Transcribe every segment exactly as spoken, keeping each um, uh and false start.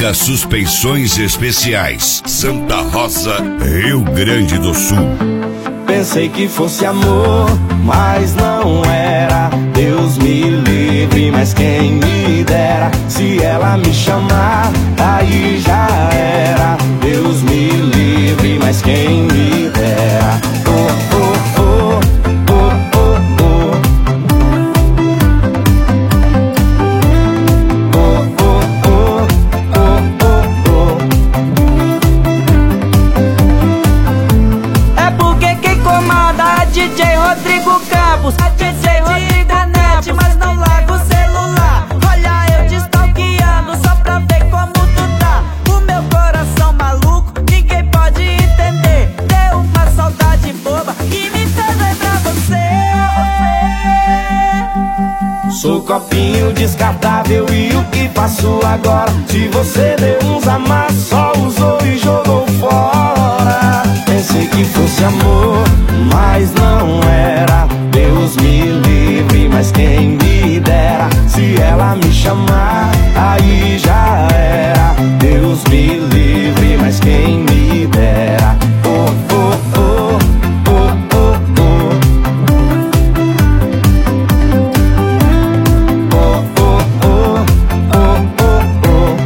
Mica Suspensões Especiais, Santa Rosa, Rio Grande do Sul. Pensei que fosse amor, mas não era. Deus me livre, mas quem me dera. Se ela me chamar, aí já era. Deus me livre, mas quem me dera. Oh, oh, oh, oh, oh, oh. Oh, oh, oh, oh, oh, oh. É porque quem comanda é D J Rodrigo Campos. É D J Rodrigo Net, mas não larga o celular. Olha eu te stalkeando só pra ver como tu tá. O meu coração maluco, ninguém pode entender. Deu uma saudade boba que me fez lembrar você. Sou copinho descartável e o que faço agora? Se você deu uns amassos, só usou e jogou fora. Pensei que fosse amor, mas não era. Deus me livre, mas quem me dera. Se ela me chamar, aí já era. Deus me livre, mas quem me dera. Oh, oh, oh, oh, oh, oh. Oh, oh, oh, oh,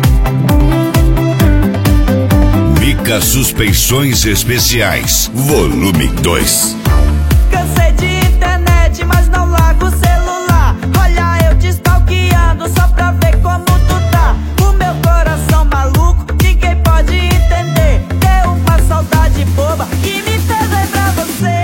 oh, oh. Mica Suspensões Especiais, volume dois. Cansei de internet, mas não largo o celular. Olha eu te stalkeando só pra ver como tu tá. O meu coração maluco, ninguém pode entender. Deu uma saudade boba que me fez lembrar você.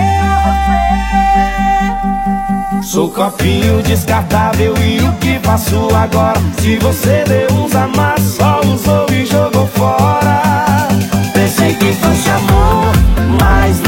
Sou copinho descartável e o que faço agora? Se você deu uns amassos, só usou e jogou fora. Pensei que fosse amor, mas